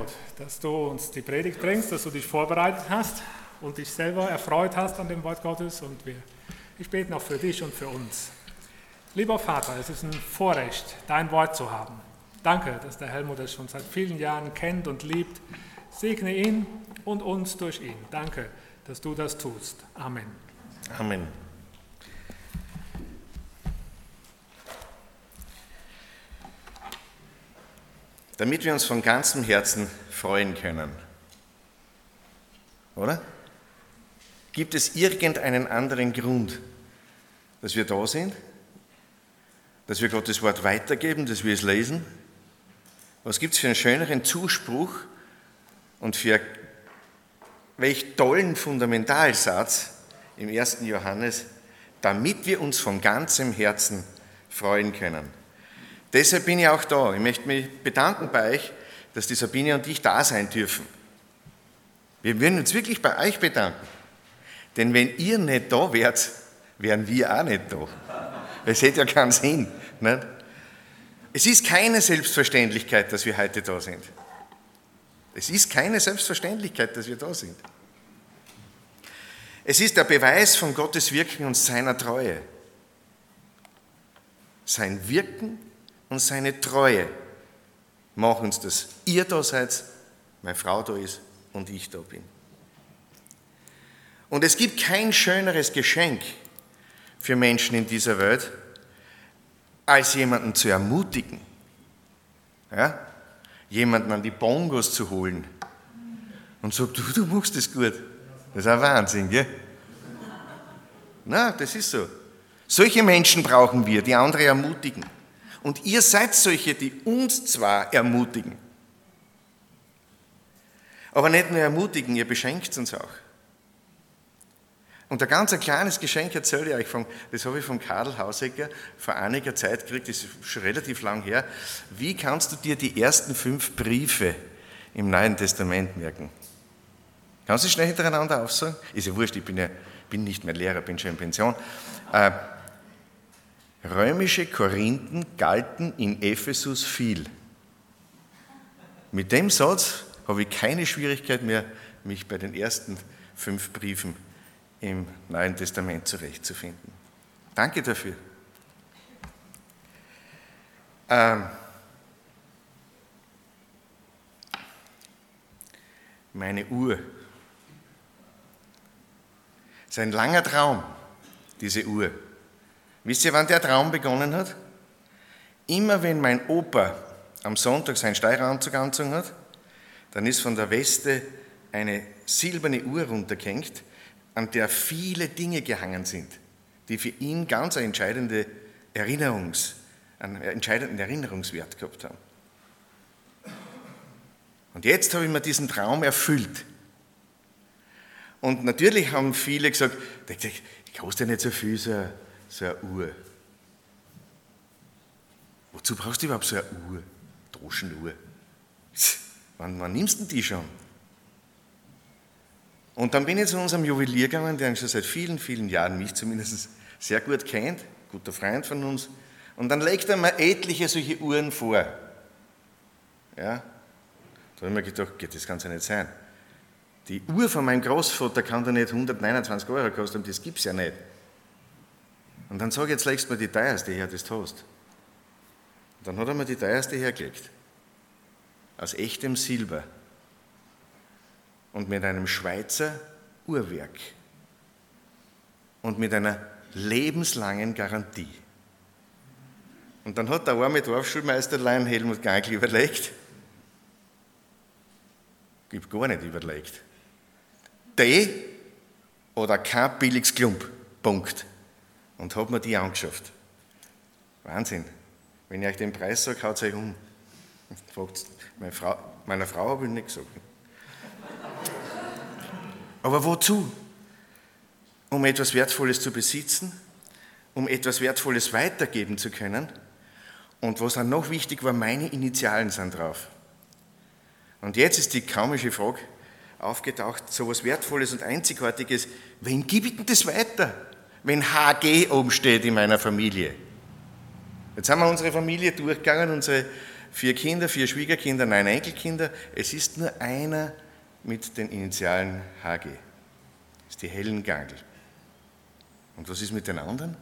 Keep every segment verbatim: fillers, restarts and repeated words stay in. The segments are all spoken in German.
dass du uns die Predigt bringst, dass du dich vorbereitet hast und dich selber erfreut hast an dem Wort Gottes. Und wir, ich bete noch für dich und für uns. Lieber Vater, es ist ein Vorrecht, dein Wort zu haben. Danke, dass der Helmut es schon seit vielen Jahren kennt und liebt. Segne ihn und uns durch ihn. Danke, dass du das tust. Amen. Amen. Damit wir uns von ganzem Herzen freuen können. Oder? Gibt es irgendeinen anderen Grund, dass wir da sind? Dass wir Gottes Wort weitergeben, dass wir es lesen? Was gibt es für einen schöneren Zuspruch und für welch tollen Fundamentalsatz im ersten Johannes, damit wir uns von ganzem Herzen freuen können. Deshalb bin ich auch da. Ich möchte mich bedanken bei euch, dass die Sabine und ich da sein dürfen. Wir würden uns wirklich bei euch bedanken. Denn wenn ihr nicht da wärt, wären wir auch nicht da. Es hätte ja keinen Sinn. Nicht? Es ist keine Selbstverständlichkeit, dass wir heute da sind. Es ist keine Selbstverständlichkeit, dass wir da sind. Es ist der Beweis von Gottes Wirken und seiner Treue. Sein Wirken und seine Treue machen uns, dass ihr da seid, meine Frau da ist und ich da bin. Und es gibt kein schöneres Geschenk für Menschen in dieser Welt, als jemanden zu ermutigen, ja? Jemanden an die Bongos zu holen und sagt, du, du machst das gut. Das ist ein Wahnsinn, gell? Na, das ist so. Solche Menschen brauchen wir, die andere ermutigen. Und ihr seid solche, die uns zwar ermutigen, aber nicht nur ermutigen, ihr beschenkt uns auch. Und ein ganz kleines Geschenk erzähle ich euch, von, das habe ich von Karl Hausecker vor einiger Zeit gekriegt, das ist schon relativ lang her. Wie kannst du dir die ersten fünf Briefe im Neuen Testament merken? Kannst du schnell hintereinander aufsagen? Ist ja wurscht, ich bin, ja, bin nicht mehr Lehrer, bin schon in Pension. Äh, Römische Korinthen galten in Ephesus viel. Mit dem Satz habe ich keine Schwierigkeit mehr, mich bei den ersten fünf Briefen im Neuen Testament zurechtzufinden. Danke dafür. Ähm, meine Uhr. Das ist ein langer Traum, diese Uhr. Wisst ihr, wann der Traum begonnen hat? Immer wenn mein Opa am Sonntag seinen Steireranzug angezogen hat, dann ist von der Weste eine silberne Uhr runtergehängt, an der viele Dinge gehangen sind, die für ihn ganz eine entscheidende Erinnerungs, einen entscheidenden Erinnerungswert gehabt haben. Und jetzt habe ich mir diesen Traum erfüllt. Und natürlich haben viele gesagt, das kostet ja nicht so viel, so eine, so eine Uhr. Wozu brauchst du überhaupt so eine Uhr? Taschenuhr. Wann, wann nimmst du denn die schon? Und dann bin ich zu unserem Juwelier gegangen, der schon seit vielen, vielen Jahren mich zumindest sehr gut kennt, guter Freund von uns. Und dann legt er mir etliche solche Uhren vor. Ja, da habe ich mir gedacht, das kann es ja nicht sein. Die Uhr von meinem Großvater kann da nicht hundertneunundzwanzig Euro kosten, das gibt es ja nicht. Und dann sage ich, jetzt legst du mir die teuerste her, das du hast. Und dann hat er mir die teuerste hergelegt. Aus echtem Silber. Und mit einem Schweizer Uhrwerk. Und mit einer lebenslangen Garantie. Und dann hat der arme Dorfschulmeisterlein Helmut Gankl überlegt, gibt gar nicht überlegt, die oder kein billiges Klump, Punkt. Und hat mir die angeschafft. Wahnsinn. Wenn ich euch den Preis sage, haut es euch um. Fragt meine Frau, meiner Frau habe ich nicht gesagt. Aber wozu? Um etwas Wertvolles zu besitzen, um etwas Wertvolles weitergeben zu können. Und was dann noch wichtig war, meine Initialen sind drauf. Und jetzt ist die komische Frage aufgetaucht, so etwas Wertvolles und Einzigartiges, wem gebe ich denn das weiter, wenn H G oben steht in meiner Familie? Jetzt haben wir unsere Familie durchgegangen, unsere vier Kinder, vier Schwiegerkinder, neun Enkelkinder. Es ist nur einer mit den Initialen H G. Das ist die Helen Gangl. Und was ist mit den anderen?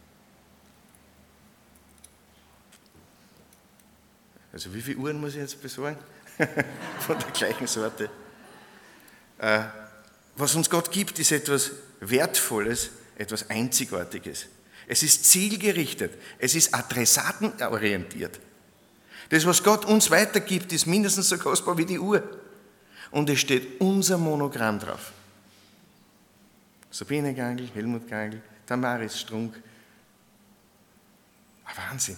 Also wie viele Uhren muss ich jetzt besorgen? Von der gleichen Sorte. Äh, was uns Gott gibt, ist etwas Wertvolles, etwas Einzigartiges. Es ist zielgerichtet, es ist adressatenorientiert. Das, was Gott uns weitergibt, ist mindestens so kostbar wie die Uhr. Und es steht unser Monogramm drauf. Sabine Gangl, Helmut Gangl, Damaris Strunk. Ein Wahnsinn.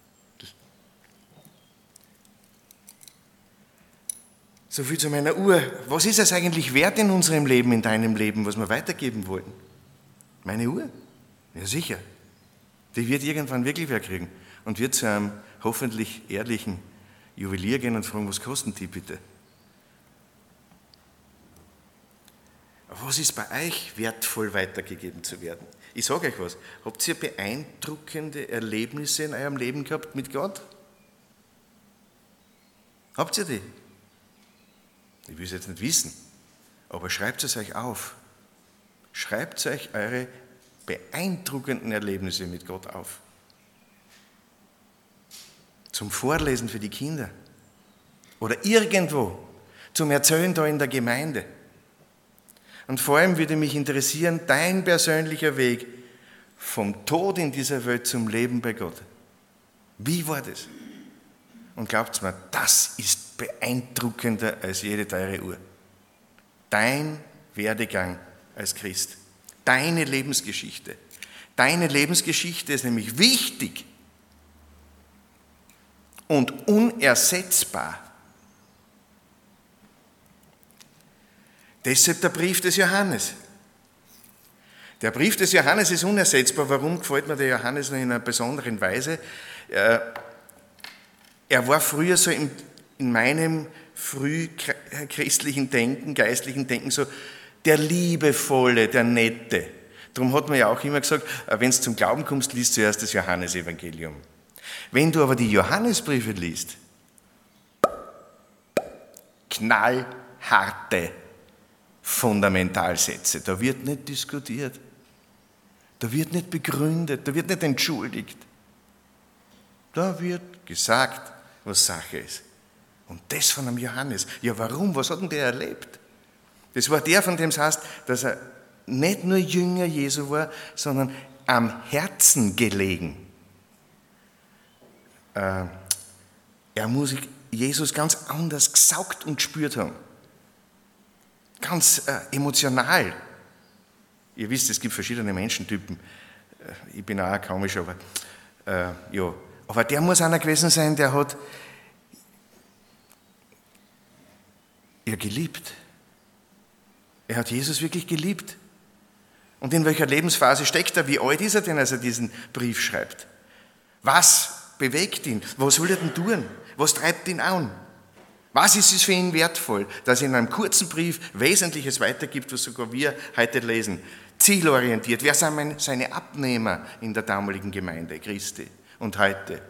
So viel zu meiner Uhr. Was ist es eigentlich wert in unserem Leben, in deinem Leben, was wir weitergeben wollen? Meine Uhr? Ja, sicher. Die wird irgendwann wirklich wer kriegen und wird zu einem hoffentlich ehrlichen Juwelier gehen und fragen, was kosten die bitte? Was ist bei euch wertvoll weitergegeben zu werden? Ich sage euch was, habt ihr beeindruckende Erlebnisse in eurem Leben gehabt mit Gott? Habt ihr die? Ich will es jetzt nicht wissen, aber schreibt es euch auf. Schreibt euch eure beeindruckenden Erlebnisse mit Gott auf. Zum Vorlesen für die Kinder. Oder irgendwo zum Erzählen da in der Gemeinde. Und vor allem würde mich interessieren, dein persönlicher Weg vom Tod in dieser Welt zum Leben bei Gott. Wie war das? Und glaubt mir, das ist beeindruckender als jede teure Uhr. Dein Werdegang als Christ, deine Lebensgeschichte. Deine Lebensgeschichte ist nämlich wichtig und unersetzbar. Deshalb der Brief des Johannes. Der Brief des Johannes ist unersetzbar. Warum gefällt mir der Johannes noch in einer besonderen Weise? Er war früher so in, in meinem frühchristlichen Denken, geistlichen Denken so der Liebevolle, der Nette. Darum hat man ja auch immer gesagt, wenn du zum Glauben kommst, liest zuerst das Johannesevangelium. Wenn du aber die Johannesbriefe liest, knallharte Fundamentalsätze, da wird nicht diskutiert, da wird nicht begründet, da wird nicht entschuldigt. Da wird gesagt, was Sache ist. Und das von einem Johannes. Ja, warum? Was hat denn der erlebt? Das war der, von dem es heißt, dass er nicht nur Jünger Jesu war, sondern am Herzen gelegen. Äh, er muss Jesus ganz anders gesaugt und gespürt haben. Ganz äh, emotional. Ihr wisst, es gibt verschiedene Menschentypen. Äh, ich bin auch komisch, aber äh, ja. Aber der muss einer gewesen sein, der hat er geliebt. Er hat Jesus wirklich geliebt. Und in welcher Lebensphase steckt er? Wie alt ist er denn, als er diesen Brief schreibt? Was bewegt ihn? Was will er denn tun? Was treibt ihn an? Was ist es für ihn wertvoll, dass er in einem kurzen Brief Wesentliches weitergibt, was sogar wir heute lesen? Zielorientiert. Wer sind seine Abnehmer in der damaligen Gemeinde Christi und heute?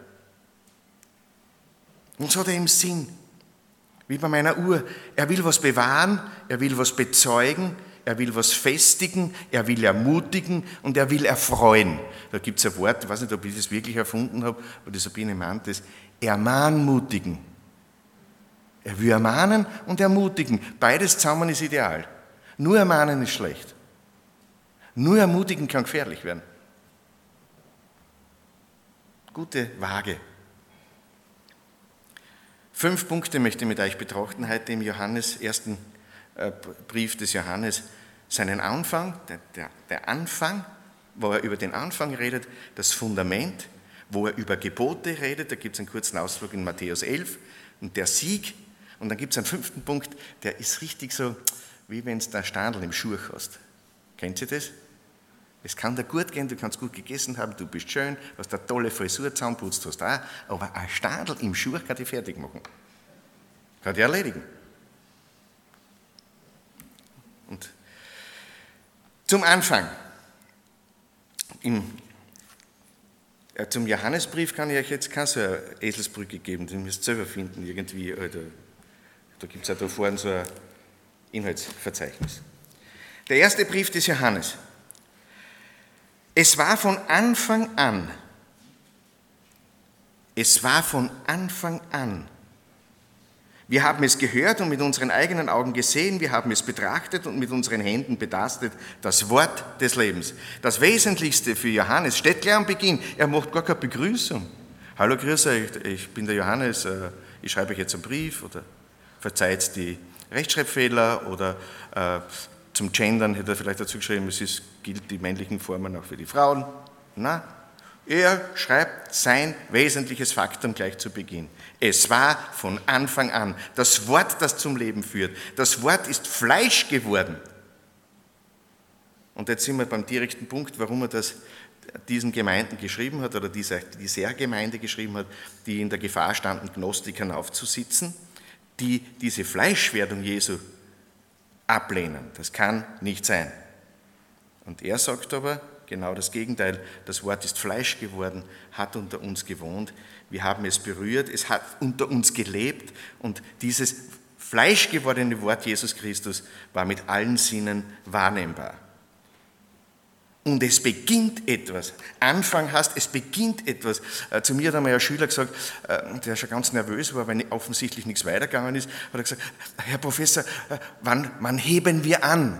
Und so hat er im Sinn, wie bei meiner Uhr. Er will was bewahren, er will was bezeugen, er will was festigen, er will ermutigen und er will erfreuen. Da gibt es ein Wort, ich weiß nicht, ob ich das wirklich erfunden habe, aber die Sabine meint das, ermahnmutigen. Er will ermahnen und ermutigen. Beides zusammen ist ideal. Nur ermahnen ist schlecht. Nur ermutigen kann gefährlich werden. Gute Waage. Fünf Punkte möchte ich mit euch betrachten heute im Johannes, ersten äh, Brief des Johannes. Seinen Anfang, der, der, der Anfang, wo er über den Anfang redet, das Fundament, wo er über Gebote redet, da gibt es einen kurzen Ausflug in Matthäus elf, und der Sieg. Und dann gibt es einen fünften Punkt, der ist richtig so, wie wenn du da Standel im Schuh hast. Kennt ihr das? Es kann dir gut gehen, du kannst gut gegessen haben, du bist schön, hast eine tolle Frisur, zusammenputzt hast auch, aber ein Standel im Schuh kann dich fertig machen. Kann dich erledigen. Und zum Anfang. Im Ja, zum Johannesbrief kann ich euch jetzt keine so eine Eselsbrücke geben, den müsst ihr selber finden irgendwie. Oder, da gibt es auch da vorne so ein Inhaltsverzeichnis. Der erste Brief des Johannes. Es war von Anfang an, es war von Anfang an. Wir haben es gehört und mit unseren eigenen Augen gesehen, wir haben es betrachtet und mit unseren Händen betastet, das Wort des Lebens. Das Wesentlichste für Johannes steht gleich am Beginn, er macht gar keine Begrüßung. Hallo, grüß euch, ich bin der Johannes, ich schreibe euch jetzt einen Brief oder verzeiht die Rechtschreibfehler oder äh, zum Gendern hätte er vielleicht dazu geschrieben, es ist, gilt die männlichen Formen auch für die Frauen. Na, er schreibt sein wesentliches Faktum gleich zu Beginn. Es war von Anfang an das Wort, das zum Leben führt. Das Wort ist Fleisch geworden. Und jetzt sind wir beim direkten Punkt, warum er das diesen Gemeinden geschrieben hat oder dieser, dieser Gemeinde geschrieben hat, die in der Gefahr standen, Gnostikern aufzusitzen, die diese Fleischwerdung Jesu ablehnen. Das kann nicht sein. Und er sagt aber genau das Gegenteil. Das Wort ist Fleisch geworden, hat unter uns gewohnt. Wir haben es berührt, es hat unter uns gelebt und dieses fleischgewordene Wort Jesus Christus war mit allen Sinnen wahrnehmbar. Und es beginnt etwas. Anfang heißt, es beginnt etwas. Zu mir hat einmal ein Schüler gesagt, der schon ganz nervös war, weil offensichtlich nichts weitergegangen ist, hat er gesagt, Herr Professor, wann, wann heben wir an?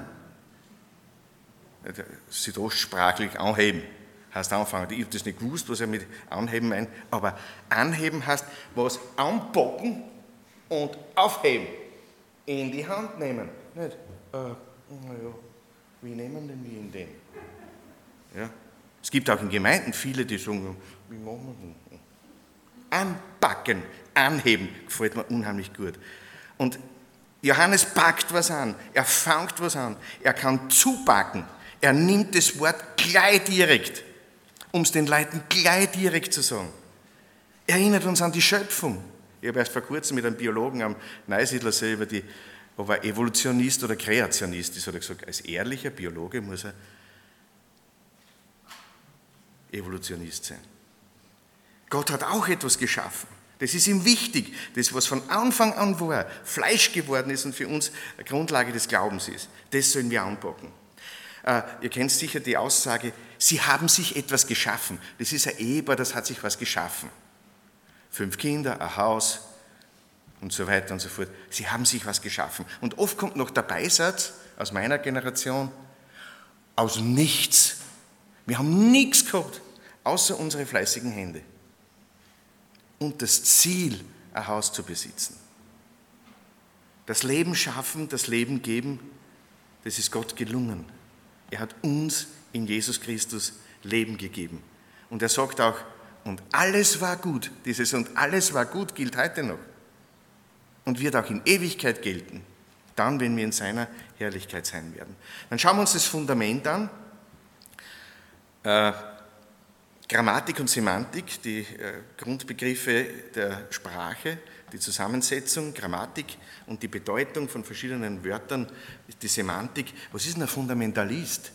Südostsprachlich anheben heißt anfangen. Ich habe das nicht gewusst, was er mit anheben meint, aber anheben heißt, was anpacken und aufheben. In die Hand nehmen. Nicht, äh, naja, wie nehmen denn wir in den? Ja. Es gibt auch in Gemeinden viele, die sagen, wie machen wir das? Anpacken, anheben, gefällt mir unheimlich gut. Und Johannes packt was an, er fängt was an, er kann zupacken, er nimmt das Wort gleich direkt, um es den Leuten gleich direkt zu sagen. Erinnert uns an die Schöpfung. Ich habe erst vor kurzem mit einem Biologen am Neusiedlersee über die, ob er Evolutionist oder Kreationist ist, hat er gesagt, als ehrlicher Biologe muss er Evolutionist sein. Gott hat auch etwas geschaffen. Das ist ihm wichtig. Das, was von Anfang an war, Fleisch geworden ist und für uns eine Grundlage des Glaubens ist. Das sollen wir anpacken. Äh, ihr kennt sicher die Aussage, sie haben sich etwas geschaffen. Das ist ein Ehepaar, das hat sich was geschaffen. Fünf Kinder, ein Haus und so weiter und so fort. Sie haben sich was geschaffen. Und oft kommt noch der Beisatz aus meiner Generation, aus nichts. Wir haben nichts gehabt, außer unsere fleißigen Hände. Und das Ziel, ein Haus zu besitzen. Das Leben schaffen, das Leben geben, das ist Gott gelungen. Er hat uns in Jesus Christus Leben gegeben. Und er sagt auch, und alles war gut. Dieses und alles war gut gilt heute noch. Und wird auch in Ewigkeit gelten. Dann, wenn wir in seiner Herrlichkeit sein werden. Dann schauen wir uns das Fundament an. Äh, Grammatik und Semantik, die äh, Grundbegriffe der Sprache, die Zusammensetzung, Grammatik und die Bedeutung von verschiedenen Wörtern, die Semantik. Was ist denn ein Fundamentalist?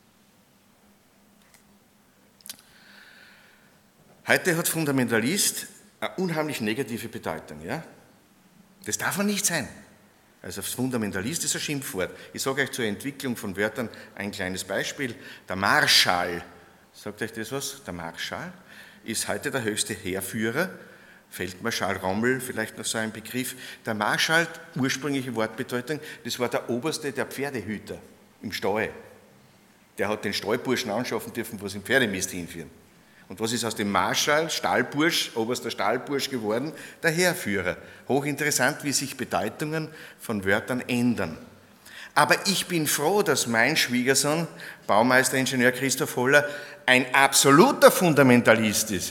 Heute hat Fundamentalist eine unheimlich negative Bedeutung. Ja? Das darf man nicht sein. Also Fundamentalist ist ein Schimpfwort. Ich sage euch zur Entwicklung von Wörtern ein kleines Beispiel. Der Marschall. Sagt euch das was? Der Marschall ist heute der höchste Heerführer. Feldmarschall Rommel, vielleicht noch so ein Begriff. Der Marschall, ursprüngliche Wortbedeutung, das war der Oberste der Pferdehüter im Stall. Der hat den Stallburschen anschaffen dürfen, wo sie den Pferdemist hinführen. Und was ist aus dem Marschall, Stallbursch, oberster Stallbursch geworden? Der Heerführer. Hochinteressant, wie sich Bedeutungen von Wörtern ändern. Aber ich bin froh, dass mein Schwiegersohn, Baumeister, Ingenieur Christoph Holler, ein absoluter Fundamentalist ist.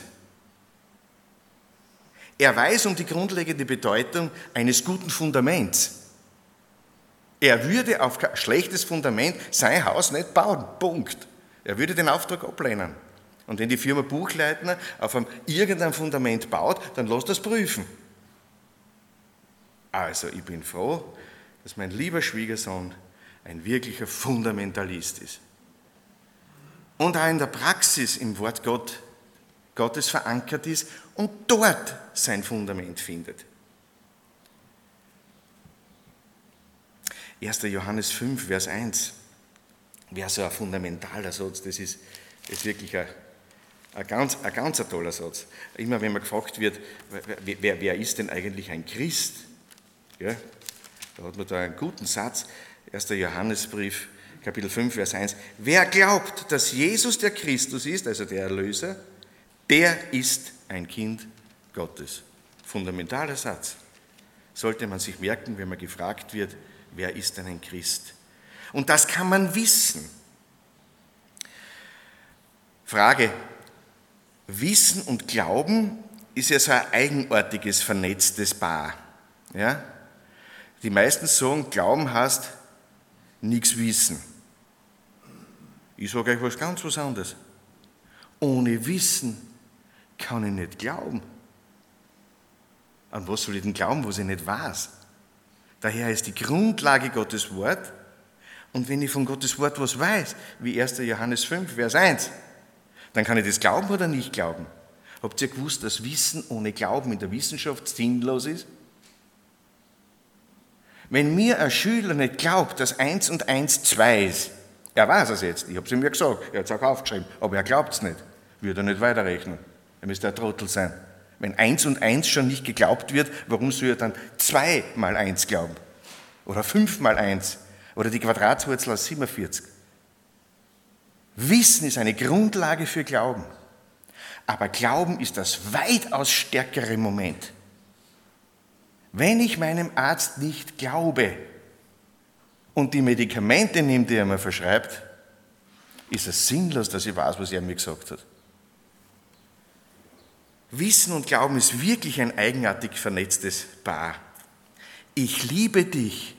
Er weiß um die grundlegende Bedeutung eines guten Fundaments. Er würde auf ein schlechtes Fundament sein Haus nicht bauen. Punkt. Er würde den Auftrag ablehnen. Und wenn die Firma Buchleitner auf einem irgendein Fundament baut, dann lasst das prüfen. Also ich bin froh, dass mein lieber Schwiegersohn ein wirklicher Fundamentalist ist. Und auch in der Praxis im Wort Gott Gottes verankert ist und dort sein Fundament findet. erster Johannes fünf, Vers eins, wäre so ein fundamentaler Satz, das ist, das ist wirklich ein, ein, ganz, ein ganz ein toller Satz. Immer wenn man gefragt wird, wer, wer ist denn eigentlich ein Christ? Ja, da hat man da einen guten Satz, erster Johannesbrief, Kapitel fünf, Vers eins. Wer glaubt, dass Jesus der Christus ist, also der Erlöser, der ist ein Kind Gottes. Fundamentaler Satz. Sollte man sich merken, wenn man gefragt wird, wer ist denn ein Christ? Und das kann man wissen. Frage, Wissen und Glauben ist ja so ein eigenartiges, vernetztes Paar. Ja? Die meisten sagen, Glauben heißt nichts wissen. Ich sage euch was ganz was anderes. Ohne Wissen kann ich nicht glauben. An was soll ich denn glauben, was ich nicht weiß? Daher ist die Grundlage Gottes Wort. Und wenn ich von Gottes Wort was weiß, wie erster Johannes fünf, Vers eins, dann kann ich das glauben oder nicht glauben. Habt ihr gewusst, dass Wissen ohne Glauben in der Wissenschaft sinnlos ist? Wenn mir ein Schüler nicht glaubt, dass eins und eins zwei ist, er weiß es jetzt, ich habe es ihm ja gesagt, er hat es auch aufgeschrieben, aber er glaubt es nicht, würde er nicht weiterrechnen. Er müsste ein Trottel sein. Wenn eins und eins schon nicht geglaubt wird, warum soll er dann zwei mal eins glauben? Oder fünf mal eins? Oder die Quadratswurzel aus siebenundvierzig? Wissen ist eine Grundlage für Glauben. Aber Glauben ist das weitaus stärkere Moment. Wenn ich meinem Arzt nicht glaube und die Medikamente nehme, die er mir verschreibt, ist es sinnlos, dass ich weiß, was er mir gesagt hat. Wissen und Glauben ist wirklich ein eigenartig vernetztes Paar. Ich liebe dich.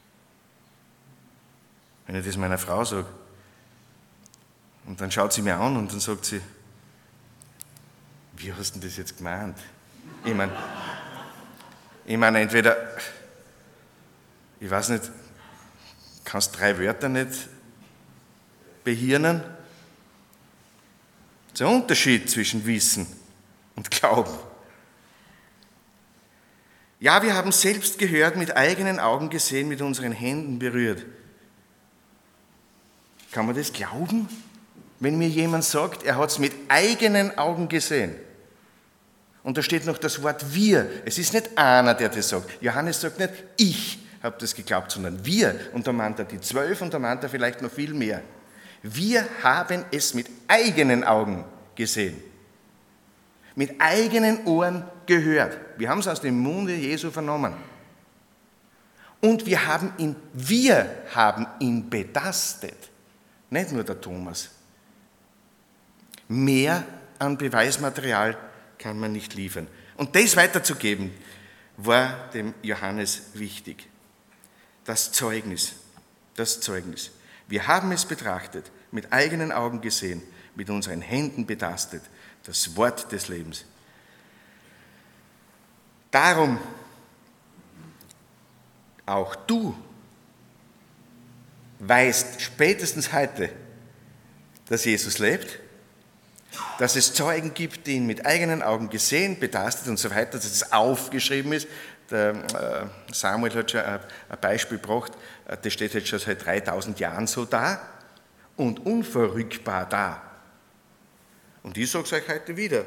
Wenn ich das meiner Frau sage, und dann schaut sie mir an und dann sagt sie, wie hast du denn das jetzt gemeint? Ich meine, ich meine, entweder, ich weiß nicht, kannst drei Wörter nicht behirnen? Das ist ein Unterschied zwischen Wissen und Glauben. Ja, wir haben selbst gehört, mit eigenen Augen gesehen, mit unseren Händen berührt. Kann man das glauben, wenn mir jemand sagt, er hat es mit eigenen Augen gesehen? Und da steht noch das Wort wir. Es ist nicht einer, der das sagt. Johannes sagt nicht, ich habe das geglaubt, sondern wir. Und da meint er die zwölf und da meint er vielleicht noch viel mehr. Wir haben es mit eigenen Augen gesehen. Mit eigenen Ohren gehört. Wir haben es aus dem Munde Jesu vernommen. Und wir haben ihn, wir haben ihn betastet. Nicht nur der Thomas. Mehr an Beweismaterial kann man nicht liefern. Und das weiterzugeben, war dem Johannes wichtig. Das Zeugnis, das Zeugnis. Wir haben es betrachtet, mit eigenen Augen gesehen, mit unseren Händen betastet, das Wort des Lebens. Darum auch du weißt spätestens heute, dass Jesus lebt, dass es Zeugen gibt, die ihn mit eigenen Augen gesehen, betastet und so weiter, dass es aufgeschrieben ist. Der Samuel hat schon ein Beispiel gebracht, das steht jetzt schon seit dreitausend Jahren so da und unverrückbar da. Und ich sage es euch heute wieder.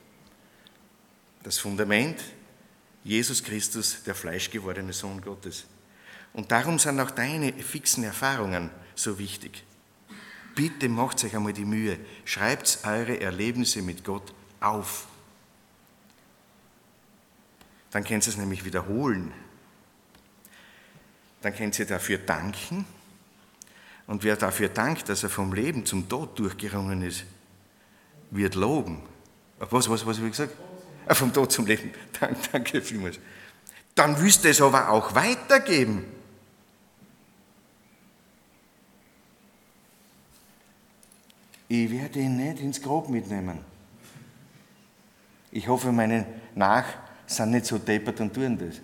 Das Fundament, Jesus Christus, der fleischgewordene Sohn Gottes. Und darum sind auch deine fixen Erfahrungen so wichtig. Bitte macht euch einmal die Mühe, schreibt eure Erlebnisse mit Gott auf. Dann könnt ihr es nämlich wiederholen. Dann könnt ihr dafür danken. Und wer dafür dankt, dass er vom Leben zum Tod durchgerungen ist, wird loben. Was, was, was habe ich gesagt? Ah, vom Tod zum Leben. Danke, danke vielmals. Dann willst du es aber auch weitergeben. Ich werde ihn nicht ins Grab mitnehmen. Ich hoffe, meine Nach sind nicht so deppert und tun das.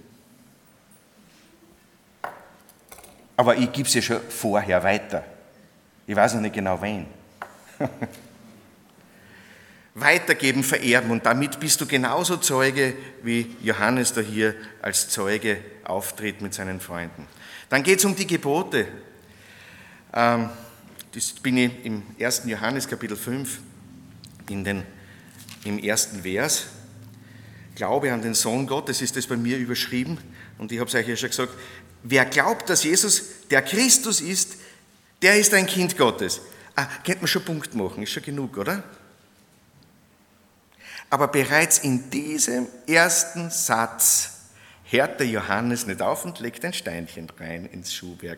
Aber ich gebe es ja schon vorher weiter. Ich weiß noch nicht genau wen. weitergeben, vererben. Und damit bist du genauso Zeuge, wie Johannes da hier als Zeuge auftritt mit seinen Freunden. Dann geht es um die Gebote. Ähm, das bin ich im ersten Johannes Kapitel fünf, in den, im ersten Vers. Glaube an den Sohn Gottes ist das bei mir überschrieben. Und ich habe es euch ja schon gesagt, wer glaubt, dass Jesus der Christus ist, der ist ein Kind Gottes. Ah, könnte man schon Punkt machen, ist schon genug, oder? Aber bereits in diesem ersten Satz hört der Johannes nicht auf und legt ein Steinchen rein ins Schuhwerk.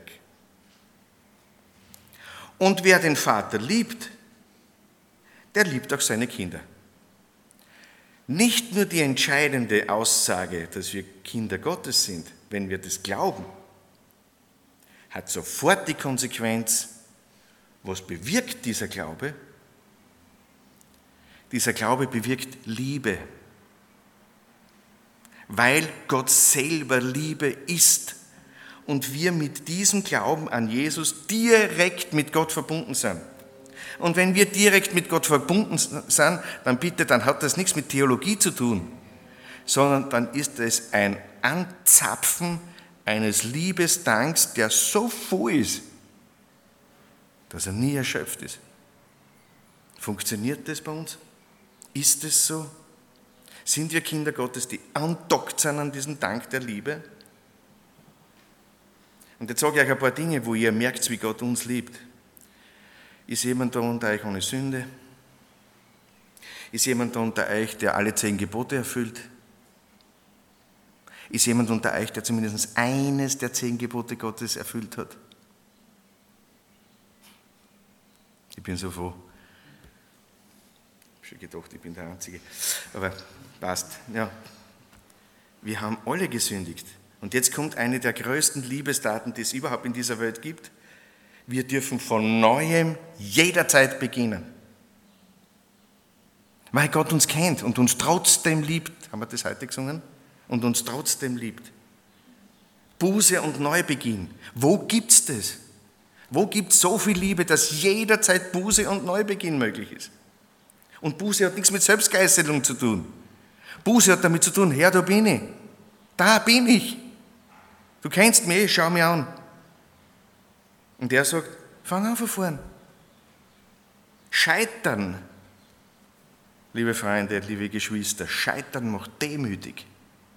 Und wer den Vater liebt, der liebt auch seine Kinder. Nicht nur die entscheidende Aussage, dass wir Kinder Gottes sind, wenn wir das glauben, hat sofort die Konsequenz, was bewirkt dieser Glaube? Dieser Glaube bewirkt Liebe, weil Gott selber Liebe ist und wir mit diesem Glauben an Jesus direkt mit Gott verbunden sind. Und wenn wir direkt mit Gott verbunden sind, dann bitte, dann hat das nichts mit Theologie zu tun, sondern dann ist es ein Anzapfen eines Liebesdanks, der so voll ist, dass er nie erschöpft ist. Funktioniert das bei uns? Ist es so? Sind wir Kinder Gottes, die andockt sind an diesen Dank der Liebe? Und jetzt sage ich euch ein paar Dinge, wo ihr merkt, wie Gott uns liebt. Ist jemand da unter euch ohne Sünde? Ist jemand da unter euch, der alle zehn Gebote erfüllt? Ist jemand unter euch, der zumindest eines der zehn Gebote Gottes erfüllt hat? Ich bin so froh. Ich habe schon gedacht, ich bin der Einzige. Aber passt. Ja. Wir haben alle gesündigt. Und jetzt kommt eine der größten Liebestaten, die es überhaupt in dieser Welt gibt. Wir dürfen von Neuem jederzeit beginnen. Weil Gott uns kennt und uns trotzdem liebt. Haben wir das heute gesungen? Und uns trotzdem liebt. Buße und Neubeginn. Wo gibt's das? Wo gibt's so viel Liebe, dass jederzeit Buße und Neubeginn möglich ist? Und Buße hat nichts mit Selbstgeißelung zu tun. Buße hat damit zu tun, Herr, da bin ich. Da bin ich. Du kennst mich, schau mich an. Und er sagt, fang an von vorn. Scheitern, liebe Freunde, liebe Geschwister, Scheitern macht demütig.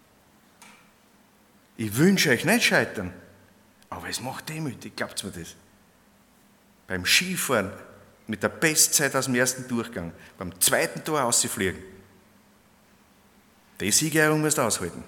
Ich wünsche euch nicht scheitern, aber es macht demütig, glaubt mir das. Beim Skifahren mit der Bestzeit aus dem ersten Durchgang, beim zweiten Tor rausfliegen, die Siegerehrung musst du aushalten.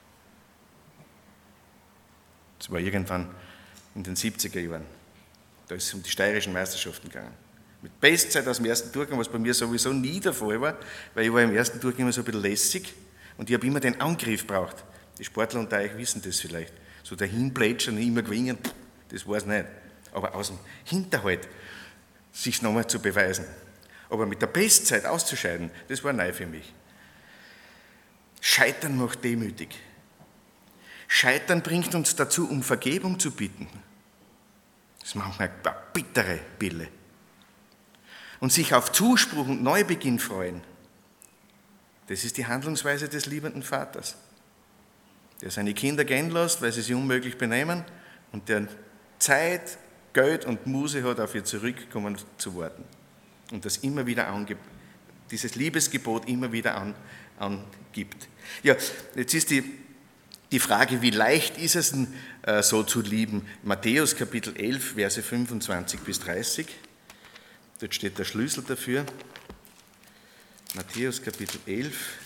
Das war irgendwann in den siebziger Jahren. Da ist es um die steirischen Meisterschaften gegangen. Mit Bestzeit aus dem ersten Durchgang, was bei mir sowieso nie der Fall war, weil ich war im ersten Durchgang immer so ein bisschen lässig und ich habe immer den Angriff gebraucht. Die Sportler unter euch wissen das vielleicht. So dahin plätschern, immer gewinnen, das weiß ich nicht. Aber aus dem Hinterhalt sich nochmal zu beweisen. Aber mit der Bestzeit auszuscheiden, das war neu für mich. Scheitern macht demütig. Scheitern bringt uns dazu, um Vergebung zu bitten. Das ist manchmal eine bittere Pille. Und sich auf Zuspruch und Neubeginn freuen. Das ist die Handlungsweise des liebenden Vaters, der seine Kinder gehen lässt, weil sie sich unmöglich benehmen und der Zeit, Geld und Muße hat, auf ihr Zurückkommen zu warten. Und das immer wieder angibt, dieses Liebesgebot immer wieder an, angibt. Ja, jetzt ist die, die Frage, wie leicht ist es denn, äh, so zu lieben? Matthäus Kapitel elf, Verse fünfundzwanzig bis dreißig. Dort steht der Schlüssel dafür. Matthäus Kapitel elf,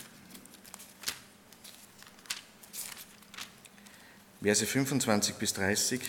Verse fünfundzwanzig bis dreißig.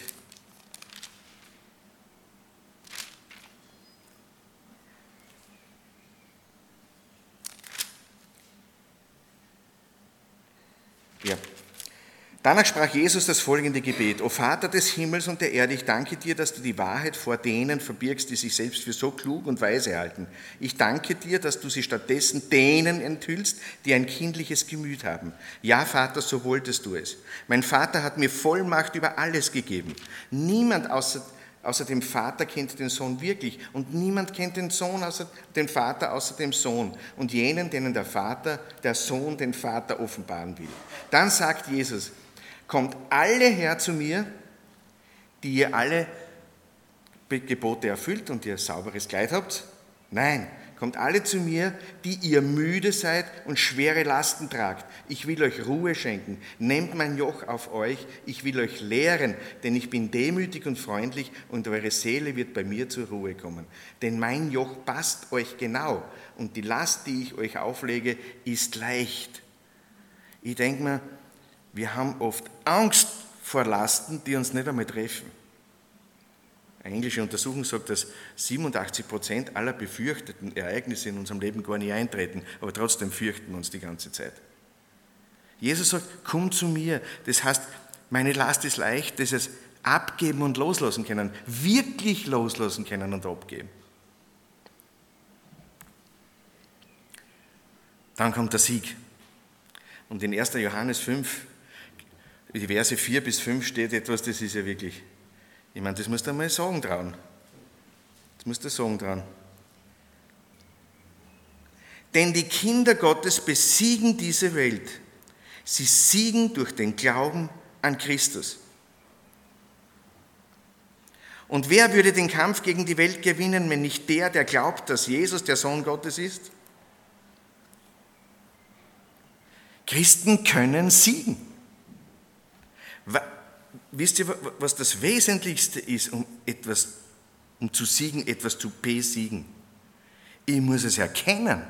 Ja. Danach sprach Jesus das folgende Gebet: O Vater des Himmels und der Erde, ich danke dir, dass du die Wahrheit vor denen verbirgst, die sich selbst für so klug und weise halten. Ich danke dir, dass du sie stattdessen denen enthüllst, die ein kindliches Gemüt haben. Ja, Vater, so wolltest du es. Mein Vater hat mir Vollmacht über alles gegeben. Niemand außer außer dem Vater kennt den Sohn wirklich. Und niemand kennt den Sohn außer den Vater außer dem Sohn. Und jenen, denen der Vater, der Sohn den Vater offenbaren will. Dann sagt Jesus, kommt alle her zu mir, die ihr alle Gebote erfüllt und ihr sauberes Kleid habt. Nein, kommt alle zu mir, die ihr müde seid und schwere Lasten tragt. Ich will euch Ruhe schenken. Nehmt mein Joch auf euch. Ich will euch lehren, denn ich bin demütig und freundlich und eure Seele wird bei mir zur Ruhe kommen. Denn mein Joch passt euch genau und die Last, die ich euch auflege, ist leicht. Ich denke mir, wir haben oft Angst vor Lasten, die uns nicht einmal treffen. Eine englische Untersuchung sagt, dass siebenundachtzig Prozent aller befürchteten Ereignisse in unserem Leben gar nicht eintreten, aber trotzdem fürchten wir uns die ganze Zeit. Jesus sagt, komm zu mir. Das heißt, meine Last ist leicht, das heißt, abgeben und loslassen können, wirklich loslassen können und abgeben. Dann kommt der Sieg. Und in erster Johannes fünf, die Verse vier bis fünf steht etwas, das ist ja wirklich... Ich meine, das musst du einmal sagen trauen. Das musst du sagen trauen. Denn die Kinder Gottes besiegen diese Welt. Sie siegen durch den Glauben an Christus. Und wer würde den Kampf gegen die Welt gewinnen, wenn nicht der, der glaubt, dass Jesus der Sohn Gottes ist? Christen können siegen. Wisst ihr, was das Wesentlichste ist, um etwas, um zu siegen, etwas zu besiegen? Ich muss es erkennen.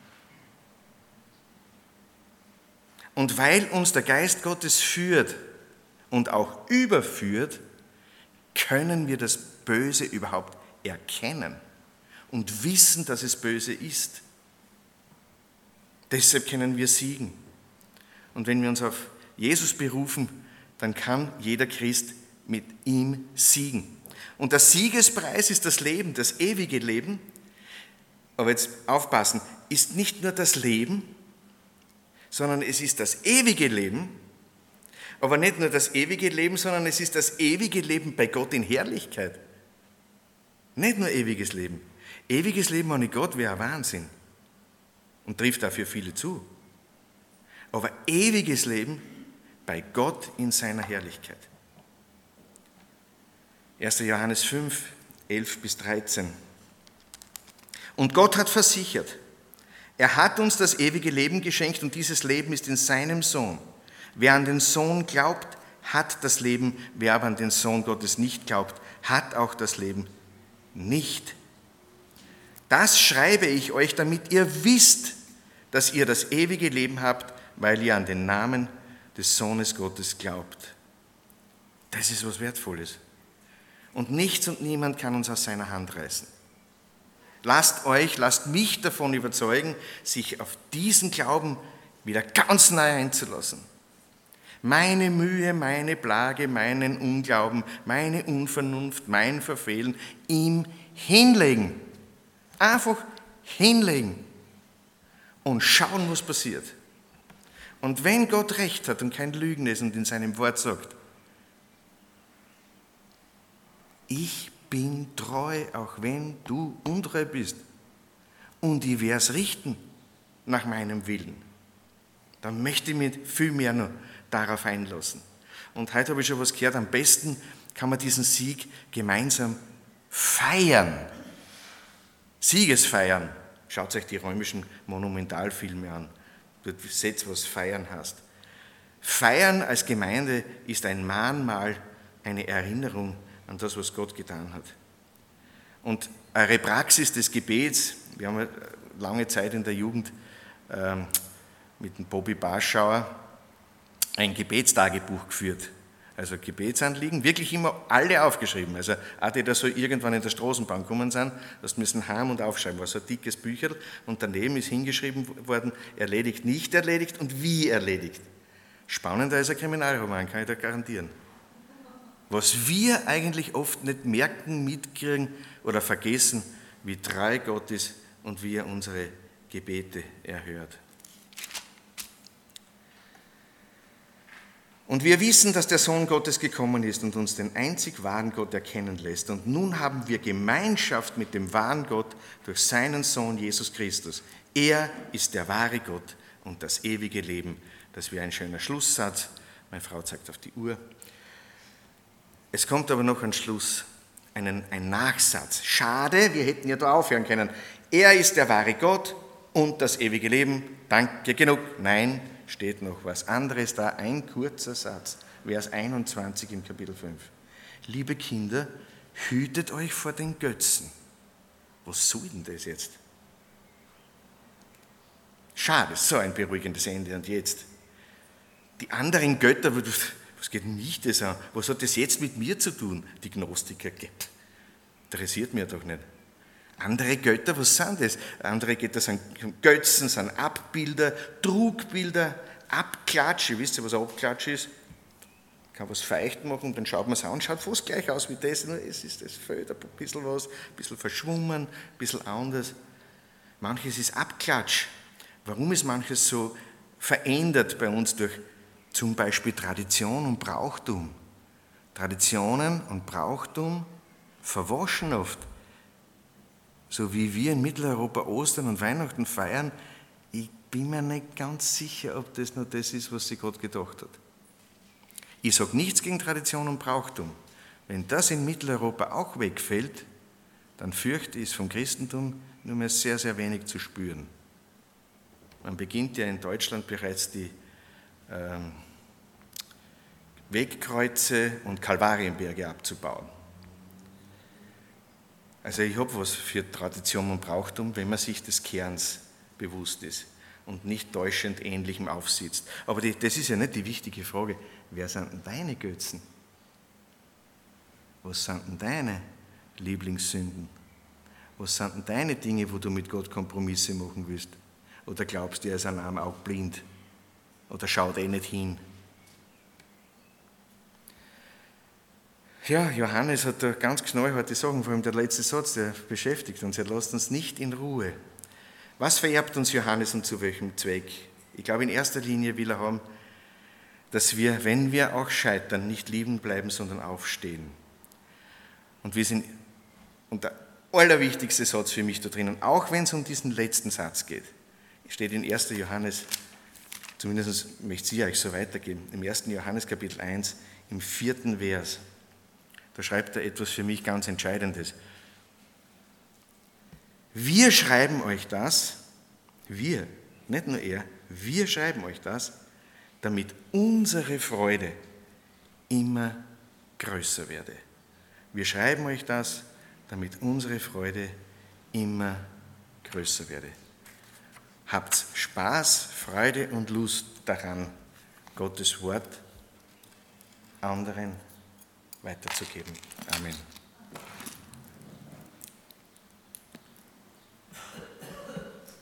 Und weil uns der Geist Gottes führt und auch überführt, können wir das Böse überhaupt erkennen und wissen, dass es böse ist. Deshalb können wir siegen. Und wenn wir uns auf Jesus berufen, dann kann jeder Christ mit ihm siegen. Und der Siegespreis ist das Leben, das ewige Leben. Aber jetzt aufpassen, ist nicht nur das Leben, sondern es ist das ewige Leben. Aber nicht nur das ewige Leben, sondern es ist das ewige Leben bei Gott in Herrlichkeit. Nicht nur ewiges Leben. Ewiges Leben ohne Gott wäre ein Wahnsinn und trifft dafür viele zu. Aber ewiges Leben bei Gott in seiner Herrlichkeit. erster Johannes fünf, elf bis dreizehn. Und Gott hat versichert, er hat uns das ewige Leben geschenkt und dieses Leben ist in seinem Sohn. Wer an den Sohn glaubt, hat das Leben. Wer aber an den Sohn Gottes nicht glaubt, hat auch das Leben nicht. Das schreibe ich euch, damit ihr wisst, dass ihr das ewige Leben habt, weil ihr an den Namen des Sohnes Gottes glaubt. Das ist was Wertvolles. Und nichts und niemand kann uns aus seiner Hand reißen. Lasst euch, lasst mich davon überzeugen, sich auf diesen Glauben wieder ganz neu einzulassen. Meine Mühe, meine Plage, meinen Unglauben, meine Unvernunft, mein Verfehlen ihm hinlegen. Einfach hinlegen und schauen, was passiert. Und wenn Gott recht hat und kein Lügen ist und in seinem Wort sagt, ich bin treu, auch wenn du untreu bist, und ich werde es richten nach meinem Willen, dann möchte ich mich viel mehr noch darauf einlassen. Und heute habe ich schon was gehört, am besten kann man diesen Sieg gemeinsam feiern. Siegesfeiern. Schaut euch die römischen Monumentalfilme an. Dort seht was Feiern heißt. Feiern als Gemeinde ist ein Mahnmal, eine Erinnerung an das, was Gott getan hat. Und eure Praxis des Gebets, wir haben lange Zeit in der Jugend ähm, mit dem Bobby Barschauer ein Gebetstagebuch geführt. Also Gebetsanliegen, wirklich immer alle aufgeschrieben. Also auch die, die so irgendwann in der Straßenbahn gekommen sind, das müssen heim und aufschreiben. War so ein dickes Bücherl und daneben ist hingeschrieben worden, erledigt, nicht erledigt und wie erledigt. Spannender als ein Kriminalroman, kann ich da garantieren. Was wir eigentlich oft nicht merken, mitkriegen oder vergessen, wie treu Gott ist und wie er unsere Gebete erhört. Und wir wissen, dass der Sohn Gottes gekommen ist und uns den einzig wahren Gott erkennen lässt. Und nun haben wir Gemeinschaft mit dem wahren Gott durch seinen Sohn Jesus Christus. Er ist der wahre Gott und das ewige Leben. Das wäre ein schöner Schlusssatz. Meine Frau zeigt auf die Uhr. Es kommt aber noch ein Schluss, einen, ein Nachsatz. Schade, wir hätten ja da aufhören können. Er ist der wahre Gott und das ewige Leben. Danke, genug. Nein, steht noch was anderes da, ein kurzer Satz, Vers einundzwanzig im Kapitel fünf. Liebe Kinder, hütet euch vor den Götzen. Was soll denn das jetzt? Schade, so ein beruhigendes Ende. Und jetzt, die anderen Götter, was geht mich das an? Was hat das jetzt mit mir zu tun? Die Gnostiker, interessiert mich doch nicht. Andere Götter, was sind das? Andere Götter sind Götzen, sind Abbilder, Trugbilder, Abklatsche. Wisst ihr, was ein Abklatsch ist? Man kann was feucht machen und dann schaut man es an, schaut fast gleich aus wie das, nur es ist das fehlt ein bisschen was, ein bisschen verschwommen, ein bisschen anders. Manches ist Abklatsch. Warum ist manches so verändert bei uns durch zum Beispiel Tradition und Brauchtum? Traditionen und Brauchtum verwaschen oft. So wie wir in Mitteleuropa Ostern und Weihnachten feiern, ich bin mir nicht ganz sicher, ob das nur das ist, was sie Gott gedacht hat. Ich sage nichts gegen Tradition und Brauchtum. Wenn das in Mitteleuropa auch wegfällt, dann fürchte ich, ist vom Christentum nur mehr sehr, sehr wenig zu spüren. Man beginnt ja in Deutschland bereits die ähm, Wegkreuze und Kalvarienberge abzubauen. Also ich habe was für Tradition und Brauchtum, wenn man sich des Kerns bewusst ist und nicht täuschend Ähnlichem aufsitzt. Aber die, das ist ja nicht die wichtige Frage. Wer sind denn deine Götzen? Was sind denn deine Lieblingssünden? Was sind denn deine Dinge, wo du mit Gott Kompromisse machen willst? Oder glaubst du, er ist an einem Auge blind? Oder schaut eh nicht hin? Ja, Johannes hat da ganz knallharte Sachen, vor allem der letzte Satz, der beschäftigt uns. Er lässt uns nicht in Ruhe. Was vererbt uns Johannes und zu welchem Zweck? Ich glaube, in erster Linie will er haben, dass wir, wenn wir auch scheitern, nicht liegen bleiben, sondern aufstehen. Und wir sind, und der allerwichtigste Satz für mich da drinnen, auch wenn es um diesen letzten Satz geht, steht in erster Johannes, zumindest möchte ich euch so weitergeben, im ersten Johannes Kapitel eins, im vierten Vers. Da schreibt er etwas für mich ganz Entscheidendes. Wir schreiben euch das, wir, nicht nur er, wir schreiben euch das, damit unsere Freude immer größer werde. Wir schreiben euch das, damit unsere Freude immer größer werde. Habt Spaß, Freude und Lust daran, Gottes Wort anderen weiterzugeben. Amen.